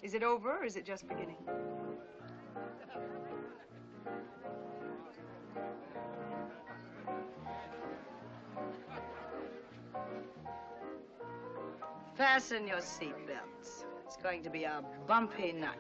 Is it over or is it just beginning? Fasten your seatbelts. It's going to be a bumpy night.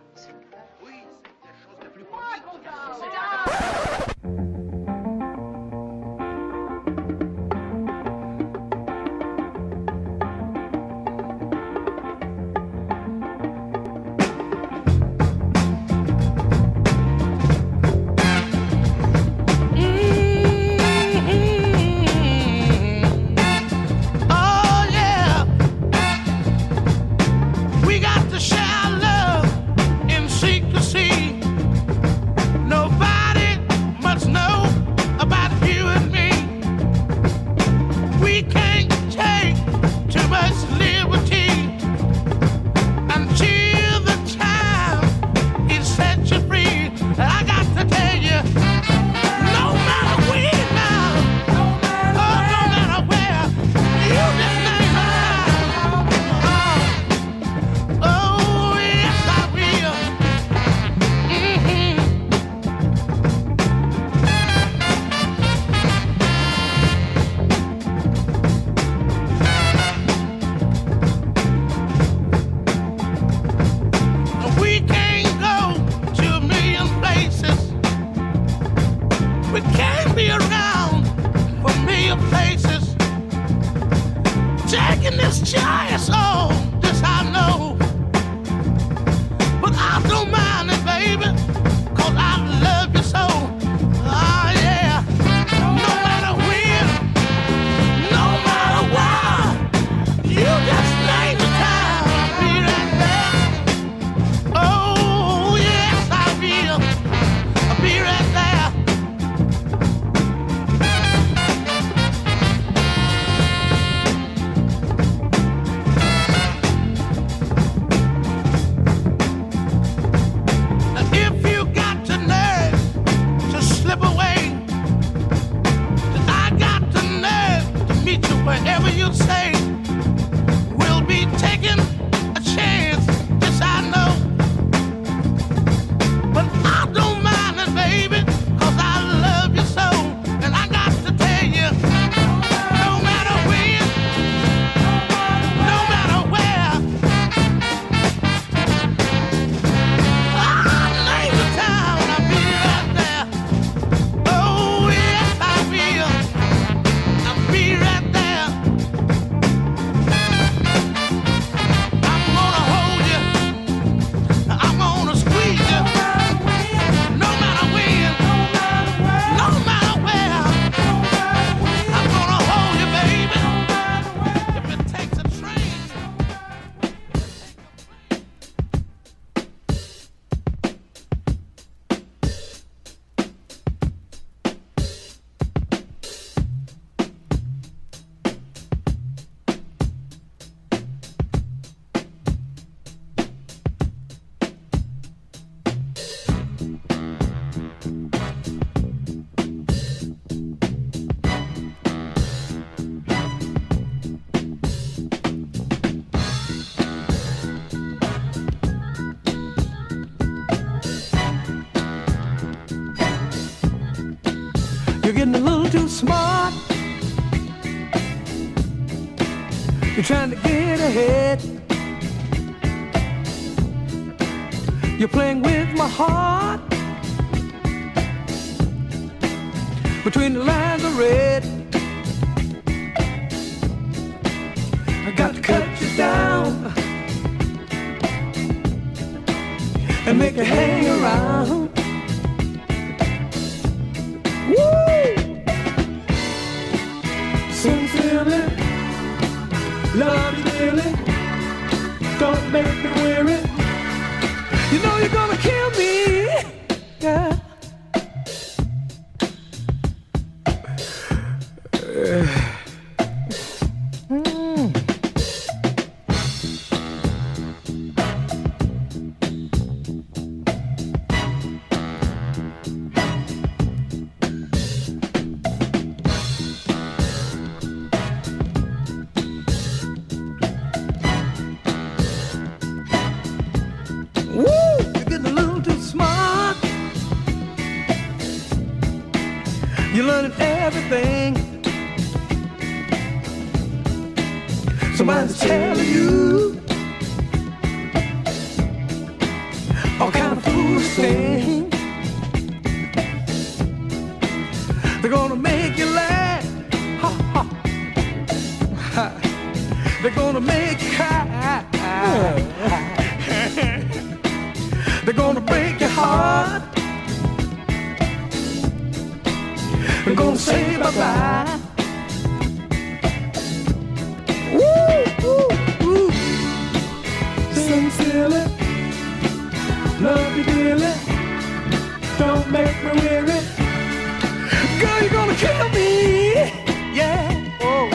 You're getting a little too smart. You're trying to get ahead. You're playing with my heart. Between the lines of red, I got to cut you down and make you hang around. Woo! Sincerely, love you dearly. Don't make me weary. You know you're gonna kill me, yeah. learning everything. Somebody's telling you all kind of foolish things. They're gonna make you laugh, ha, ha, ha. They're gonna make you cry. They're gonna break your heart. They're gonna say bye-bye. Woo. Sing silly, love you dearly, don't make me weary. Girl, you're gonna kill me, yeah. Oh.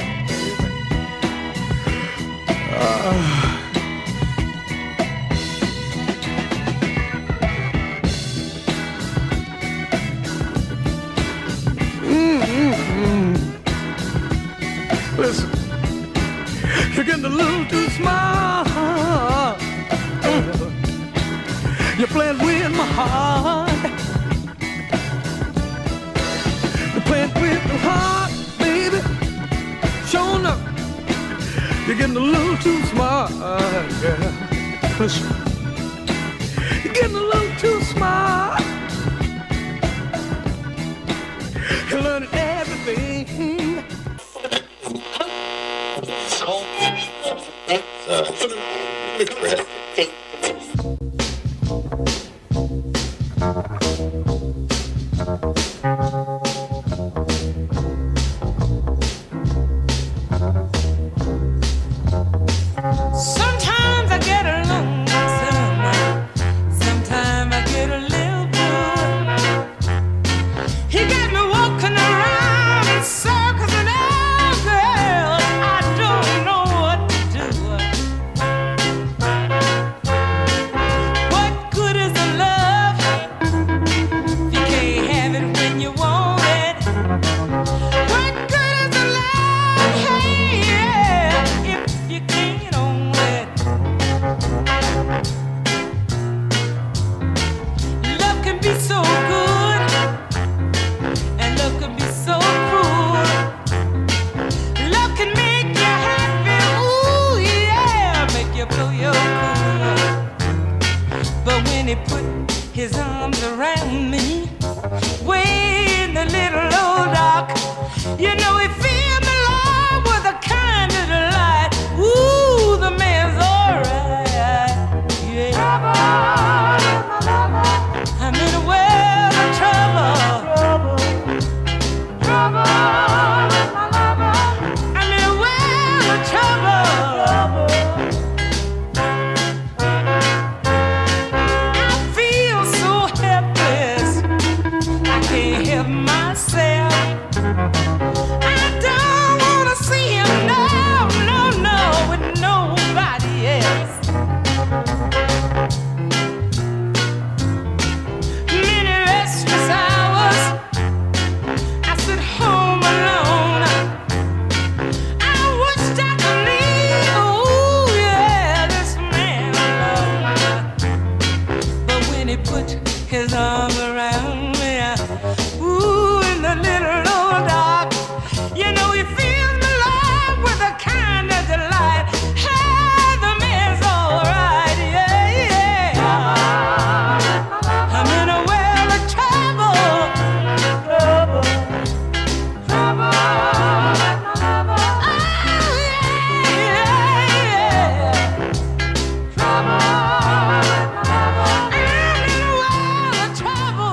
Listen, you're getting a little too smart. You're playing with my heart. You're playing with my heart, baby. Sure enough, you're getting a little too smart, girl. Listen, you're getting a little too smart. You're learning everything. Sometimes I get along, sometimes I get a little good. He got me walking around in circles and oh girl, I don't know what to do. What good is the love if you can't have it when you want it? What good is the love, hey, yeah, if you can't own it? Love can be so good, and love can be so cruel. Love can make you happy, ooh yeah, make you blow your cool. But when he put his arms around me, way in the little old dark, you know he filled me love with a kind of delight. Ooh, the man's alright, yeah. I'm in a world of trouble. I'm in a world of trouble. I feel so helpless, I can't help myself. I don't wanna see him, no, with nobody else. Many restless hours I sit home alone. I wished I could leave, ooh yeah, this man alone. But when he put his arms around me, ooh, in the little old dark, you know he fills me love with a kind of delight. Hey, the man's alright, yeah, yeah. I'm in a world of trouble. Oh, yeah. I'm in a world of trouble.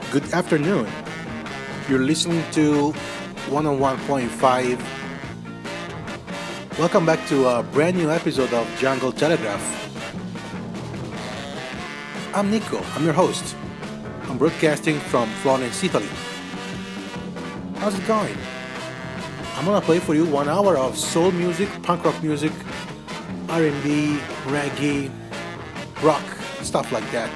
Good afternoon. You're listening to 101.5. Welcome back to a brand new episode of Jungle Telegraph. I'm Nico, I'm your host. I'm broadcasting from Florence, Italy. How's it going? I'm gonna play for you 1 hour of soul music, punk rock music, R&B, reggae, rock, stuff like that.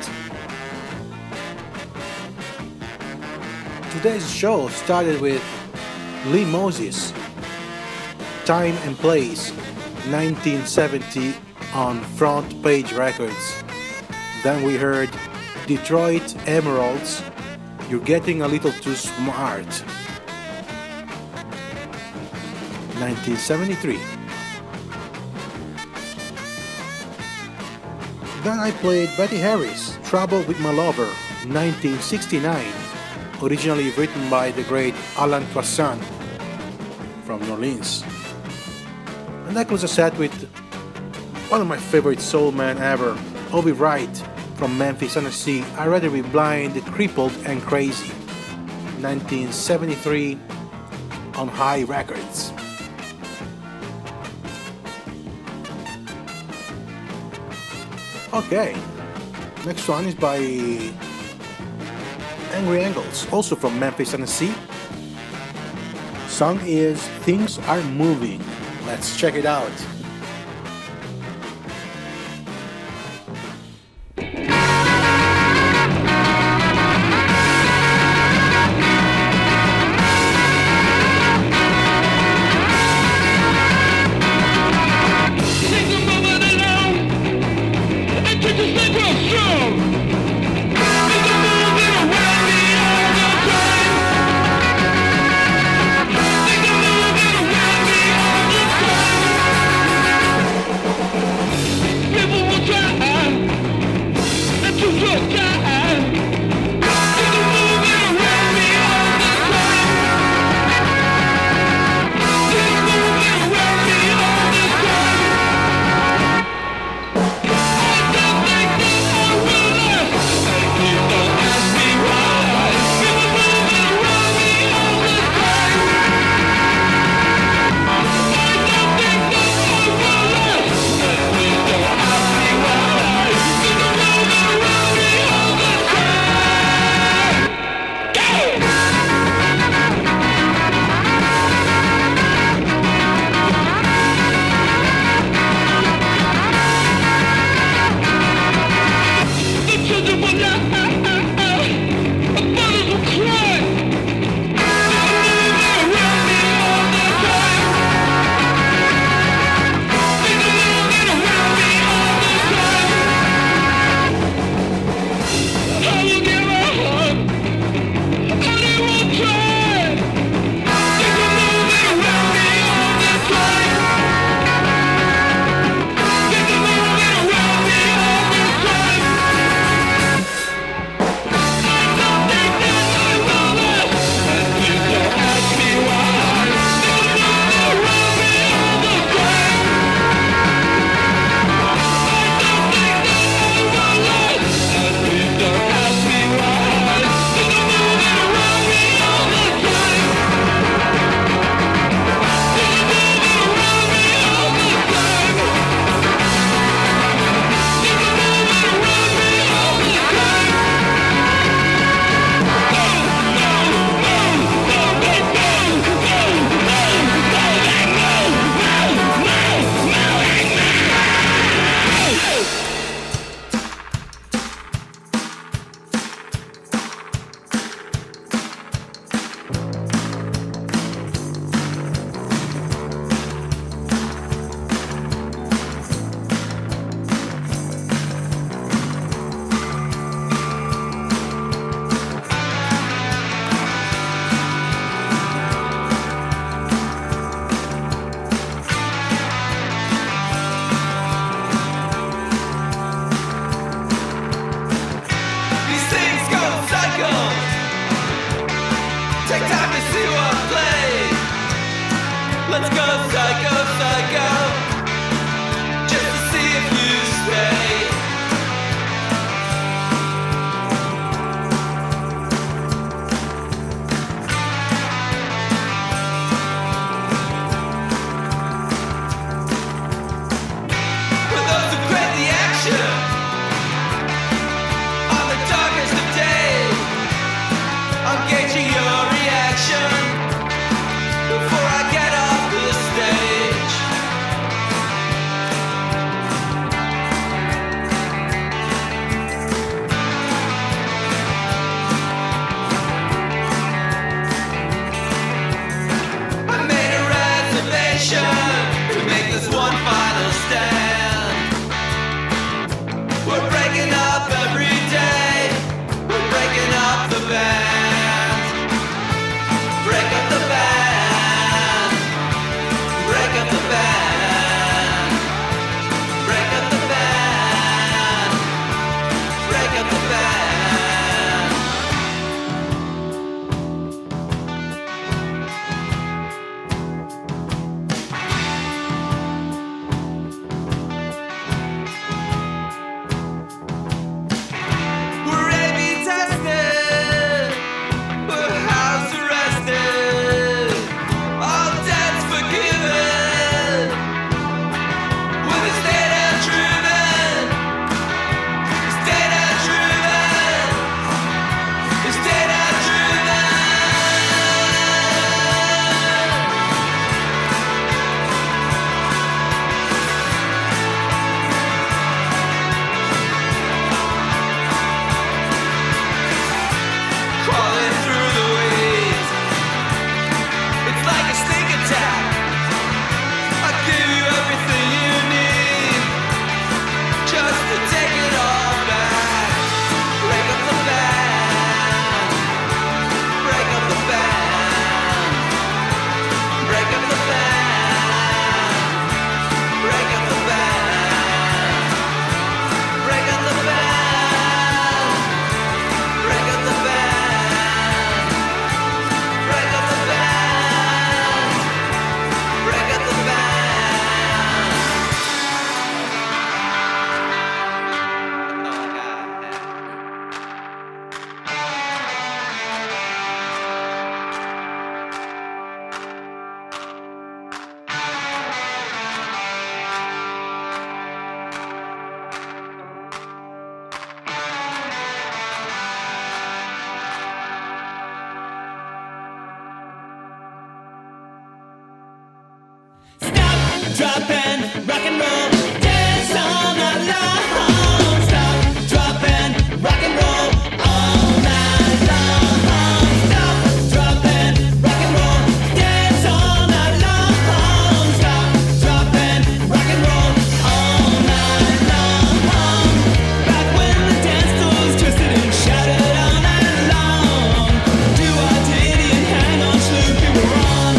Today's show started with Lee Moses, Time and Place, 1970 on Front Page Records. Then we heard Detroit Emeralds, You're Getting a Little Too Smart, 1973. Then I played Betty Harris, Trouble with My Lover, 1969, originally written by the great Alan Toussaint from New Orleans. And that was a set with one of my favorite soul men ever, Obi Wright from Memphis, Tennessee, I'd Rather Be Blind, Crippled and Crazy, 1973 on High Records. Okay, next one is by Angry Angles, also from Memphis, Tennessee. Song is Things Are Moving. Let's check it out. We're breaking up every day. We're breaking up the band. Break up the band. Break up the band. Break up the band. Break up the band. We're A/B tested. We're house arrested. All debts forgiven. With a data driven. It's data driven. It's data driven. Crawling through the weeds. It's like a sneak attack. I'll give you everything you need, just to take it all back. Break up the band. Break up the band. Break up the band. Break up the band. Break up the band. Break up the band. Break up the band. Break up the band. Oh, God. Stop, drop, and rock and roll. Dance all night long. Stop, drop, and rock and roll all night long. Stop, drop, and rock and roll. Dance all night long. Stop, drop, and rock and roll all night long. Back when the dance floor was twisted and shattered all night long. Do our ditty and hang on, Sloop, you were on.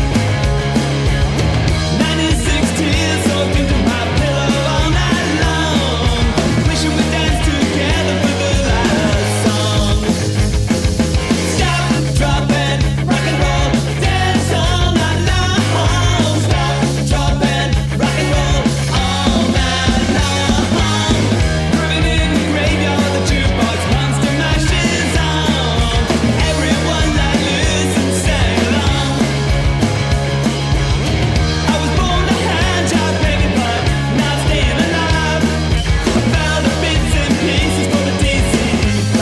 96 tears soaked into my pillow all night long. Wishing we danced together for the last song. Stop, drop, and rock and roll. Dance all night long. Stop, drop, and rock and roll all night long. Grooving in the graveyard, the jukebox monster mashes on. Everyone let loose and sang along. I was born to hand job, baby, but not staying alive. I found the bits and pieces for the DC-5.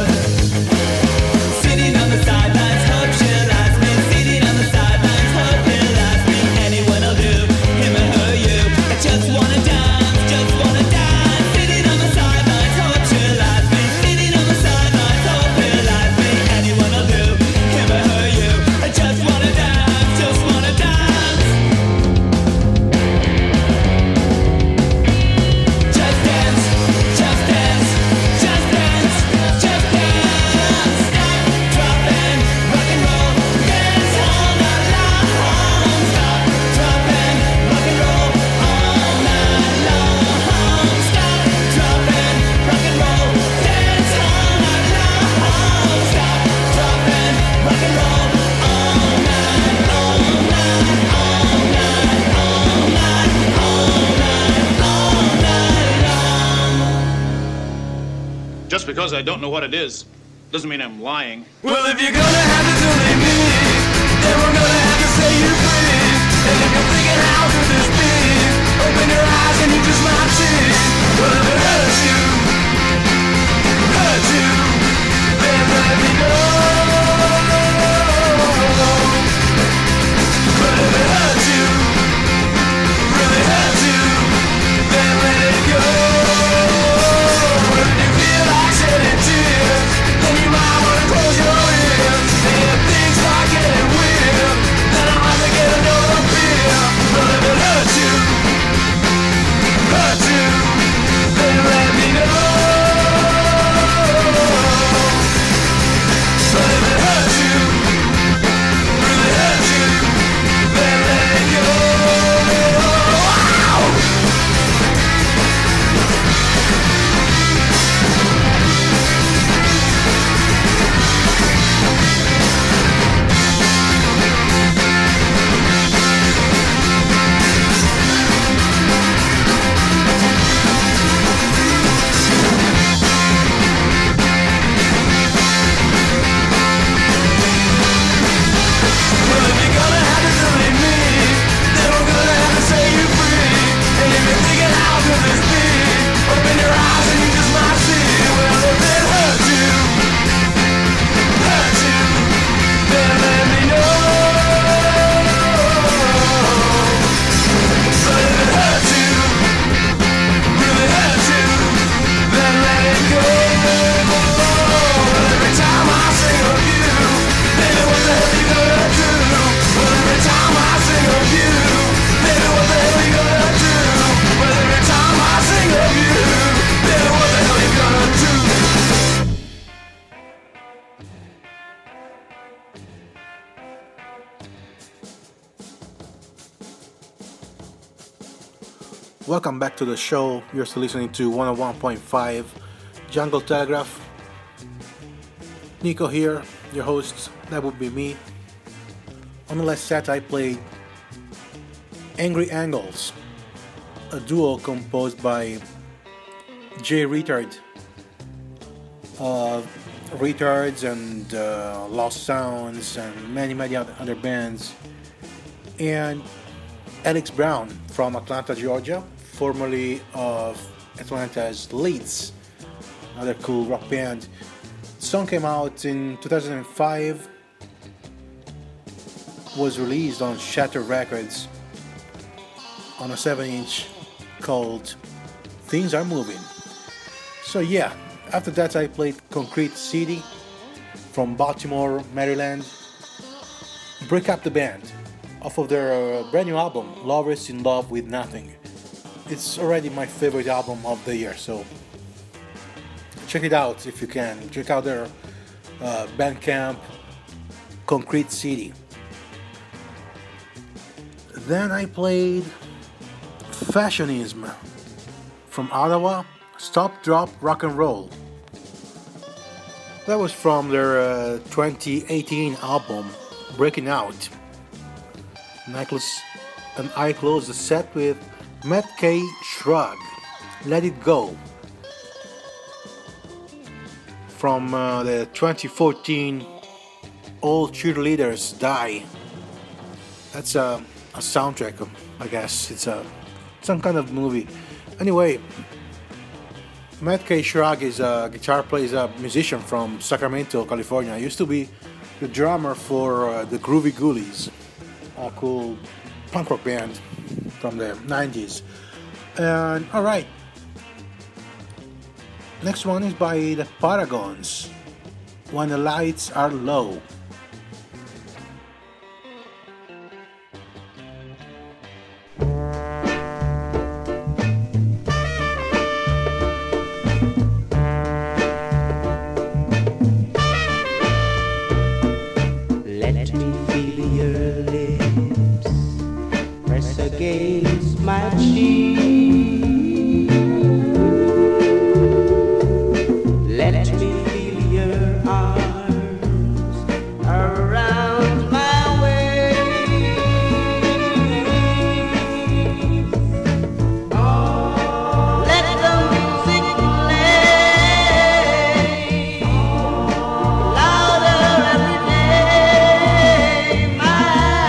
Sitting on the sidelines, hope she'll last me. Sitting on the sidelines, hope he'll last me. Anyone will do, him or her, you. I just wanna dance, just wanna dance. Sitting on the sidelines, hope she'll last me. Sitting on the sidelines, hope he'll last me. Anyone will do, him or her, you. I just wanna dance, just wanna dance. Just dance, just dance, just dance, just dance. Stop, drop, and rock and roll. Dance all night long. Stop, drop, and rock and roll all night long. Stop, drop, and rock and roll. Dance all night long. Stop, drop, and rock and roll all night, all night, all night, all night, all night, all night long. Just because I don't know what it is doesn't mean I'm lying. Well, if you're gonna have to delay me, then we're gonna have to say you free. And if you're thinking how could this be, open your eyes and you just might see. Well, if it hurts you, then let me know. But if it hurts you, really hurts you, then let it go. If you feel like shedding tears, then you might wanna close your ears. And if things start getting weird, then I'll have to get another beer. But if it hurts you, Welcome back to the show. You're still listening to 101.5 Jungle Telegraph. Nico here, your host. That would be me. On the last set I played Angry Angles, a duo composed by Jay Retard, Retards and Lost Sounds and many other bands, and Alex Brown from Atlanta, Georgia, formerly of Atlanta's Leeds, another cool rock band. The song came out in 2005, was released on Shatter Records on a 7-inch called Things Are Moving. So yeah, after that I played Concrete City from Baltimore, Maryland. Break Up the Band, off of their brand new album, Lovers in Love with Nothing. It's already my favorite album of the year, so check it out if you can. Check out their Bandcamp, Concrete City. Then I played Fashionism from Ottawa, Stop Drop Rock and Roll. That was from their 2018 album, Breaking Out. And I closed the set with Matt K. Shrug, Let It Go, from the 2014 All Cheerleaders Die. That's a soundtrack, I guess. It's some kind of movie. Anyway, Matt K. Shrug is a guitar player, is a musician from Sacramento, California. He used to be the drummer for the Groovy Ghoulies, a cool punk rock band from the 90s. And alright, next one is by the Paragons, When the Lights Are Low. Let me feel your lips press against my cheek. Let me feel your arms around my waist. Let the music play louder every day, my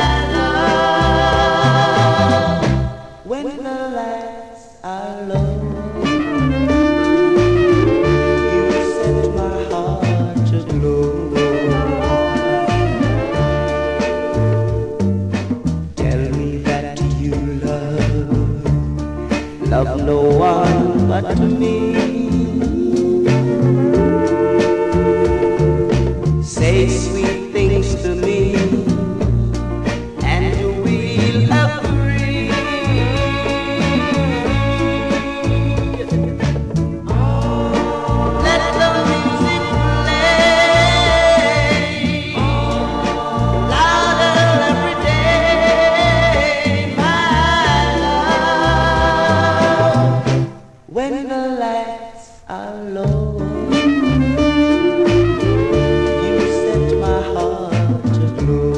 love. When the lights are low, you set my heart to glow. Tell me that you love no one but me. Say sweet things to me, and we'll agree. Let the music play louder every day, my love. When the lights are low, you set my heart to glow.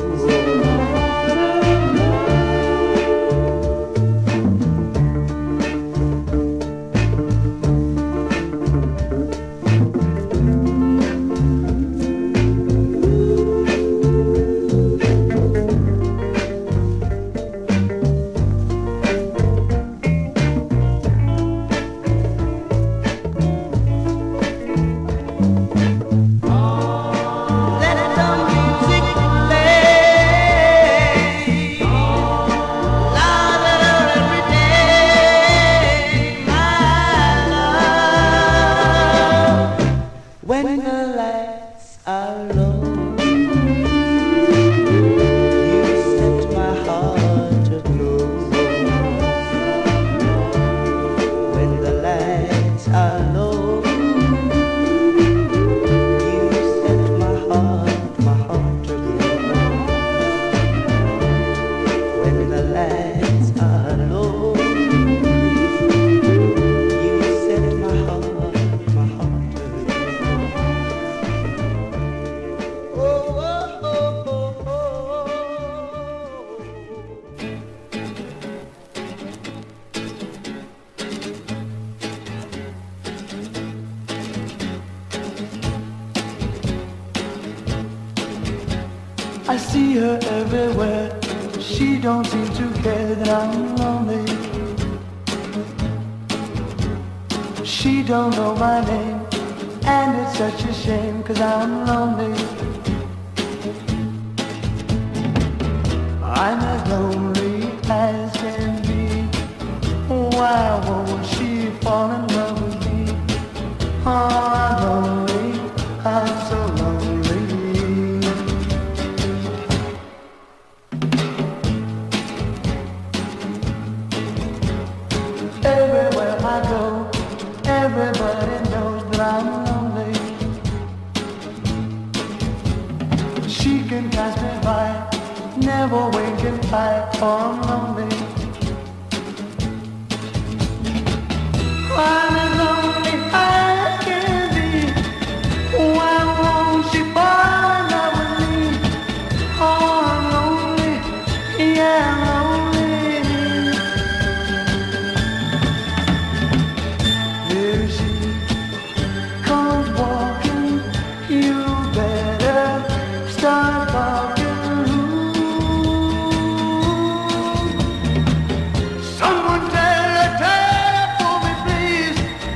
I see her everywhere. She don't seem to care that I'm lonely. She don't know my name, and it's such a shame, 'cause I'm lonely. I'm as lonely as can be. Why won't she fall in love with me? Oh, I'm lonely, I'm so lonely. Everywhere I go, everybody knows that I'm lonely. She can pass me by, never winking by, oh, I'm lonely. I'm as lonely as can be. Why won't she fall in love with me? Oh, I'm lonely, yeah, I'm lonely. Here she comes walking, you better start talking. Someone tell her for me, please.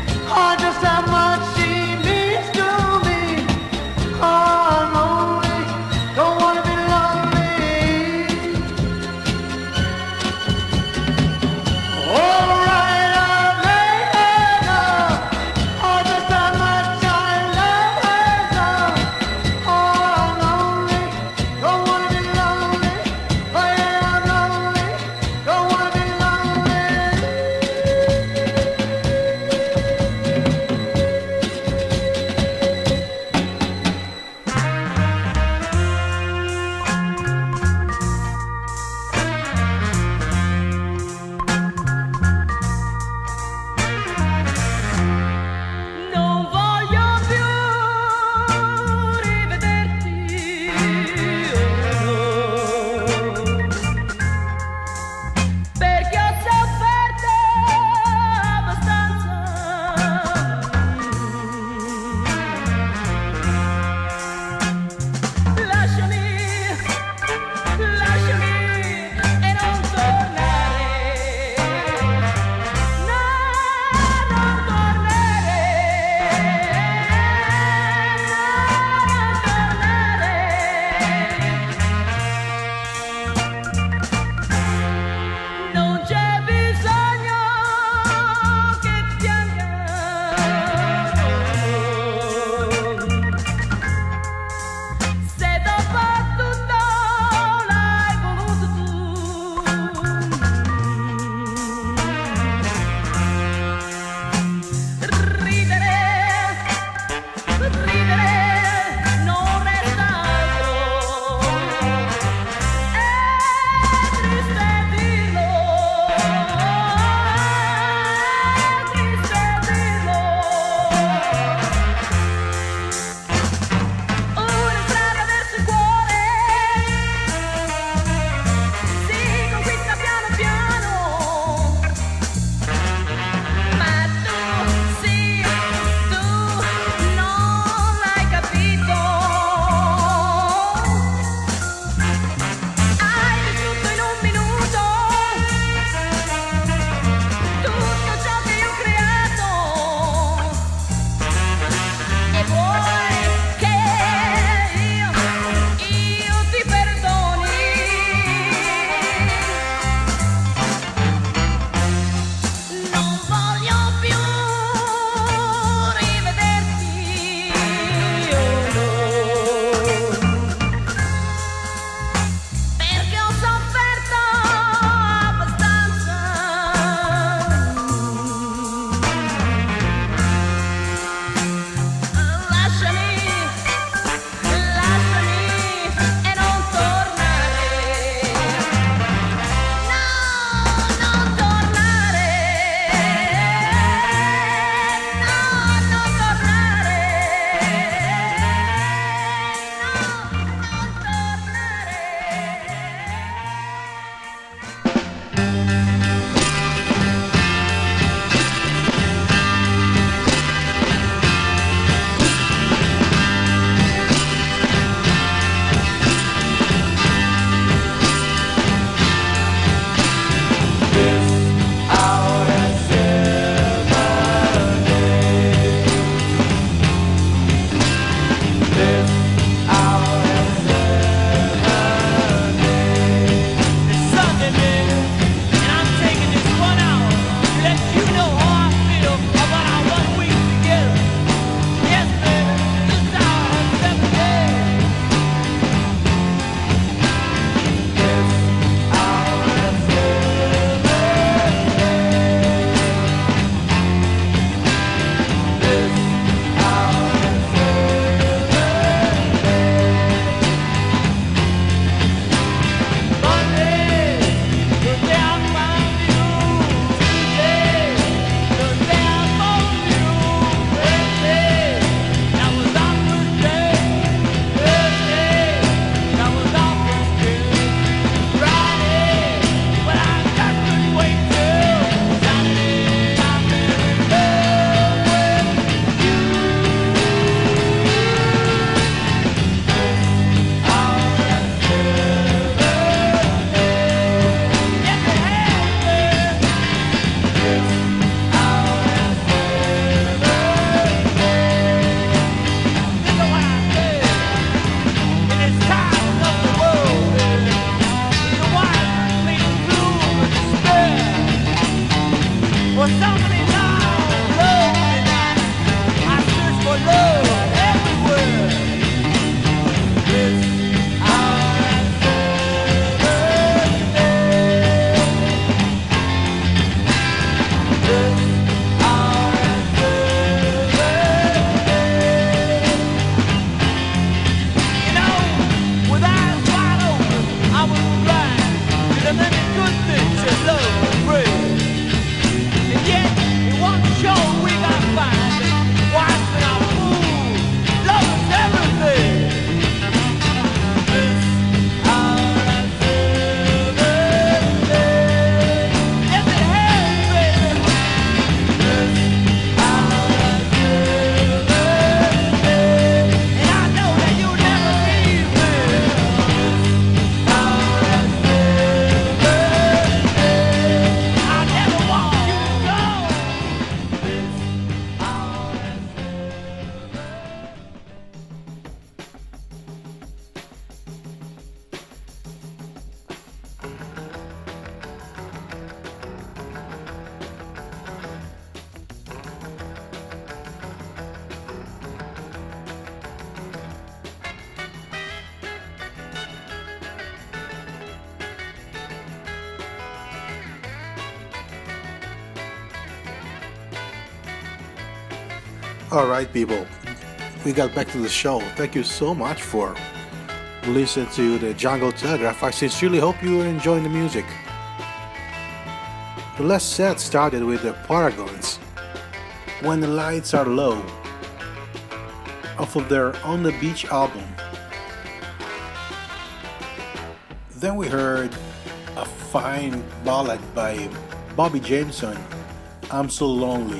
Alright, people, we got back to the show. Thank you so much for listening to the Jungle Telegraph. I sincerely hope you are enjoying the music. The last set started with the Paragons, When the Lights Are Low, off of their On the Beach album. Then we heard a fine ballad by Bobby Jameson, I'm So Lonely,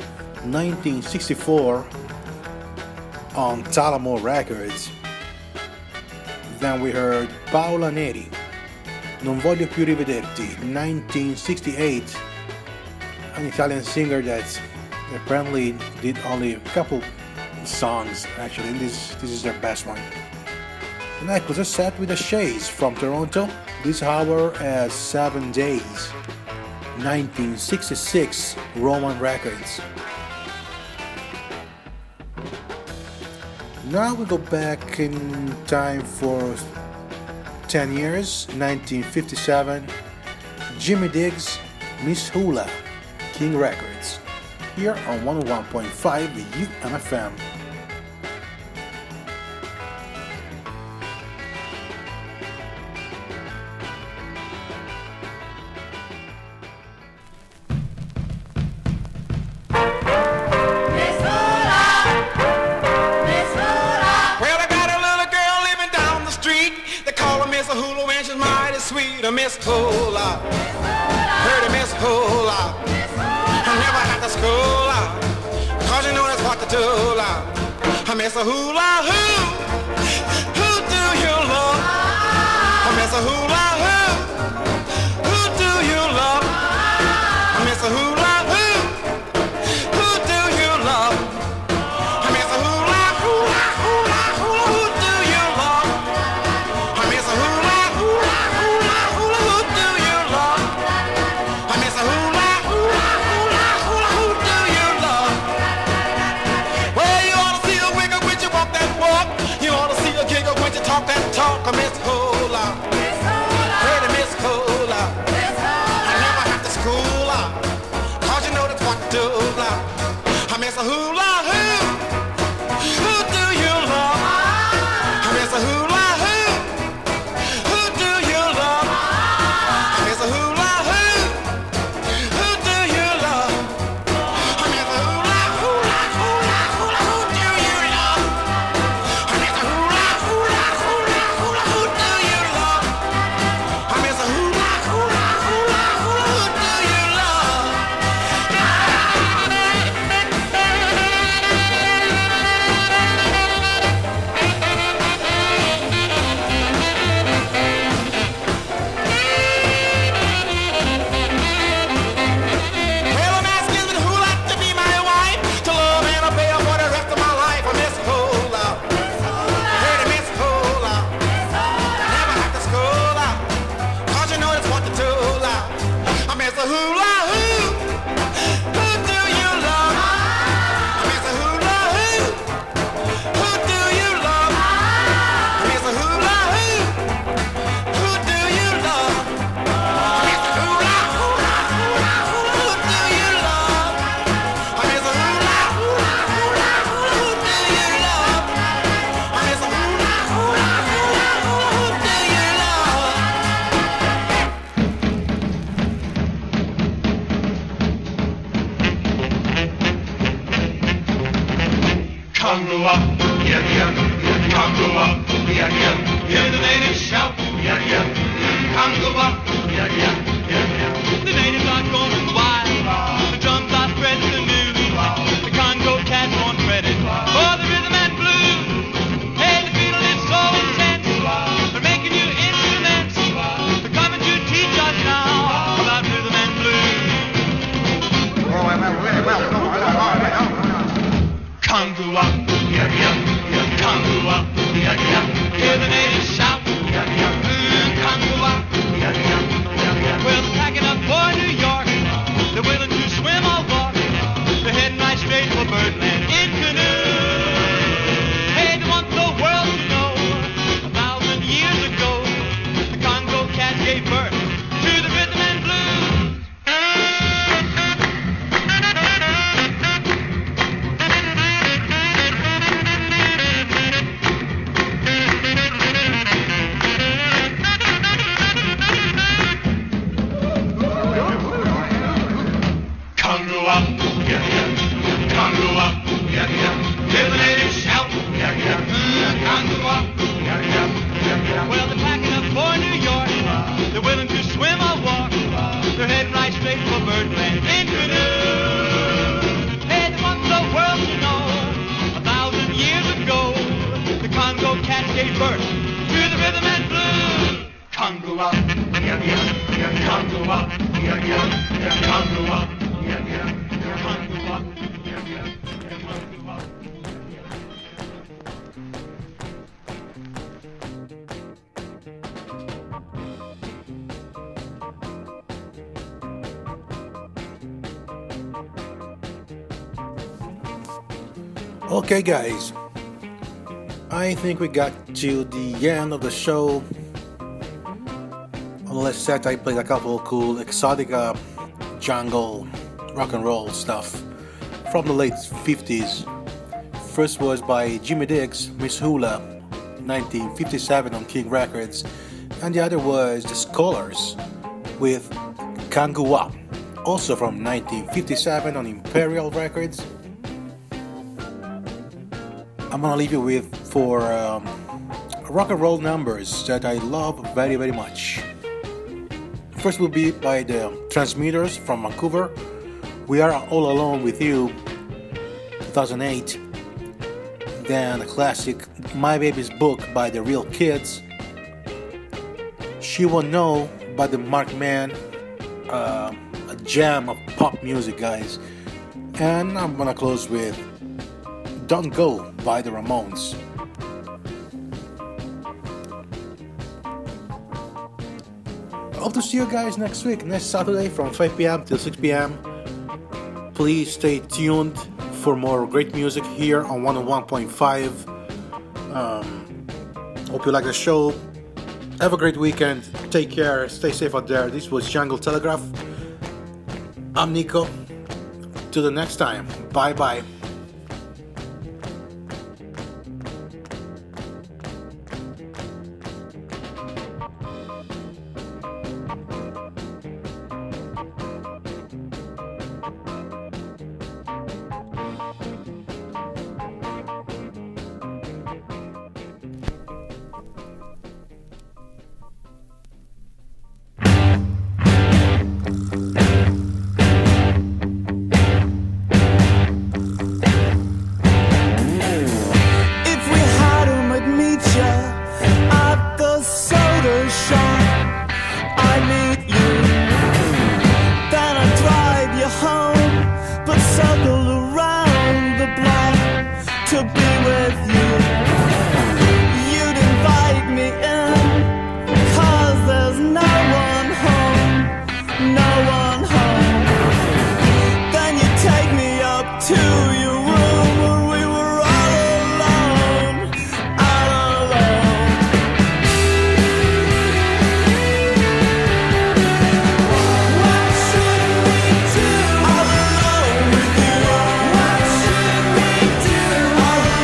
1964 on Talamo Records. Then we heard Paola Neri, Non Voglio Più Rivederti, 1968, an Italian singer that apparently did only a couple songs actually, and this is their best one. And I close a set with the Shays from Toronto, this hour as 7 Days, 1966, Roman Records. Now we go back in time for 10 years, 1957, Jimmy Diggs, Miss Hula, King Records, here on 101.5 UMFM. Miss Hula, heard of Miss Hula, I never had to school out, cause you know that's what to do out. Miss Hula, who do you love? Miss Hula, who do you love? Miss Hula, who do you love? Miss Hula, hula, hula, hula, who do you love? Miss Hula, hula, hula, hula, who do you love? Miss Hula, hula, hula, hula, who do you love? Well, you ought to see a wiggle when you walk that walk. You ought to see a giggle when you talk that talk. Miss Hula, pretty Miss Hula, I never have to school out, cause you know that's what to do now. Miss Hula, who do you love? Miss Hula, who do you love? Miss Hula, who do you love? Miss Hula, hula, hula, hula, who do you love? Miss Hula, hula, hula, hula, who do you love? Miss Hula, hula, hula, hula, who do you love? Well, I'm asking the Hula to be my wife, to love and obey her for the rest of my life. Miss Hula, pretty Miss Hula, never have to school out, cause you know that's what to do now. Miss Hula, who do you love? Miss Hula, who do you love? Miss Hula, who do you love? Miss Hula, hula, hula, hula, who do you love? Miss Hula, hula, hula, hula, who do you love? Miss Hula, hula, hula, hula, who do you love? Congo, yeah, yeah, Congo, yeah, yeah, hear the natives shout, yeah, yeah, Congo, yeah, yeah, yeah, yeah. The natives are going wild, the drums are spreading the news, the Congo cat won't credit for the rhythm and blues. Hey, the feeling is so intense, they're making new instruments, they're coming to teach us now about rhythm and blues. Congo, yeah, yeah, Congo, yeah, yeah, hear the natives shout, yeah, yeah, Congo, yeah, yeah, yeah. Well, they're packing up for New York, they're willing to swim or walk, they're heading right straight for Birdland in canoe. Hey, they want the world to know, 1,000 years ago, the Congo cat gave birth to the rhythm and blues. Okay, guys, I think we got to the end of the show. On the last set, I played a couple of cool exotica jungle rock and roll stuff from the late 50s. First was by Jimmy Diggs, Miss Hula, 1957 on King Records, and the other was The Scholars with Kangua, also from 1957 on Imperial Records. I'm gonna leave you with four rock and roll numbers that I love very, very much. First will be by the Transmitters from Vancouver, We Are All Alone With You, 2008. Then a classic, My Baby's Book by The Real Kids. She Won't Know by the Mark Man, a jam of pop music, guys. And I'm gonna close with Don't Go by the Ramones. Hope to see you guys next week, next Saturday from 5 p.m. till 6 p.m. Please stay tuned for more great music here on 101.5. Hope you like the show. Have a great weekend. Take care. Stay safe out there. This was Jungle Telegraph. I'm Nico. Till the next time. Bye-bye. All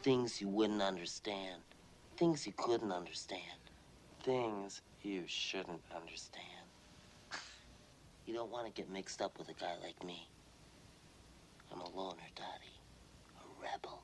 Things you wouldn't understand. Things you couldn't understand. Things you shouldn't understand. You don't want to get mixed up with a guy like me. I'm a loner, Dottie. A rebel.